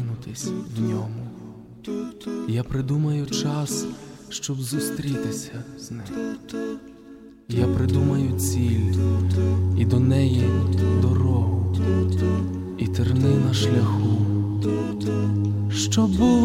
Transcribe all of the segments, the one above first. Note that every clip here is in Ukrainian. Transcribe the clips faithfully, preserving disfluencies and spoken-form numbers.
прокинутись в ньому. Я придумаю час, щоб зустрітися з ним. Я придумаю ціль і до неї дорогу, і терни на шляху, що був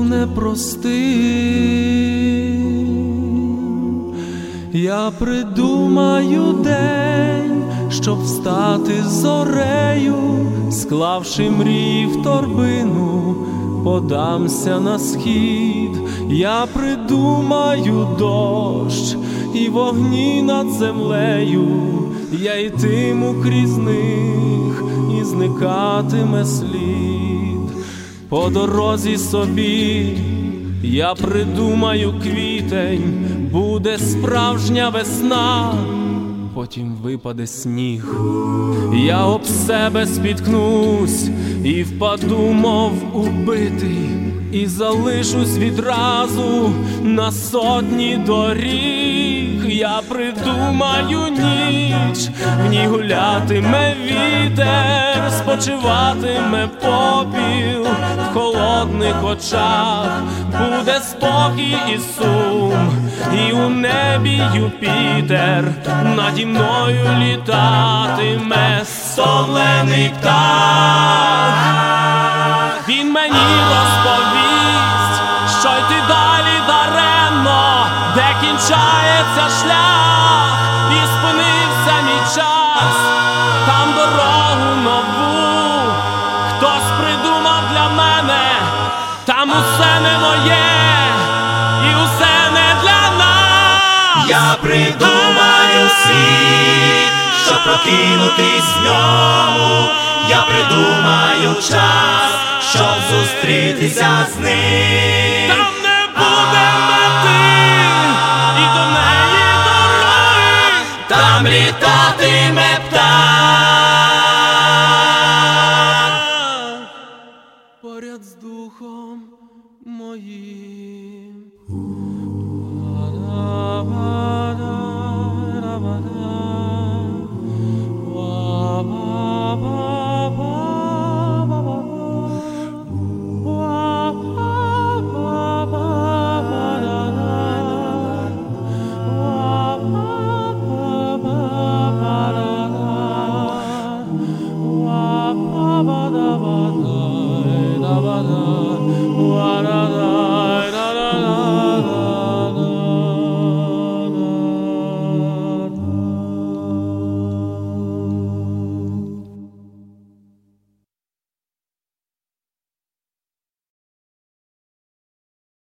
непростим. Я придумаю день, щоб встати зорею, склавши мрії в торбину, подамся на схід. Я придумаю дощ і вогні над землею, я йтиму крізь них, і зникатиме слід. По дорозі собі я придумаю квітень, буде справжня весна, потім випаде сніг. Я об себе спіткнусь і впаду, мов убитий, і залишусь відразу на сотні доріг. Я придумаю ніч, в ній гулятиме вітер, спочиватиме попіл, в холодних очах буде спокій і сум, і у небі Юпітер наді мною літатиме стомлений птах. Він мені розповість, що йти далі даремно, де кінчається шлях, і спинився мій час. Там дорогу нову хтось придумав для мене, там усе не моє і усе не для нас. Я придумаю світ, щоб прокинутись в ньому. Я придумаю час, щоб зустрітися з ним. Там не буде мети і до неї дороги, там літатиме птах поряд з духом моїм.